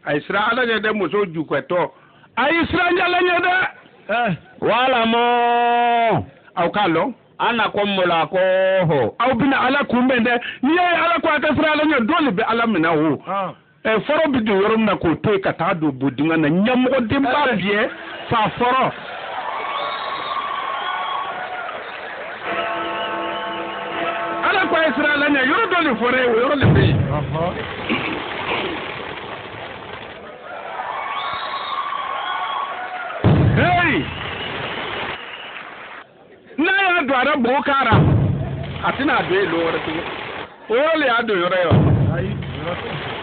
Aisra ala nya de mo so ju kweto. Aisra nya la nya de. Wala mo. Au kalo. Ana komola ko ho. Au bina ala kumbende. Ni ala ko akasra ala nya dole be ala mina ho. Foro bi do yorum na ko to ka ta do bodinga na nyamo dimba bie fa foro. Ala ko Aisra ala nya yoro dole fore yoro le be. Hey! Na ya do ara bokara. Atina do lo wore tu. O le ado yoro yo.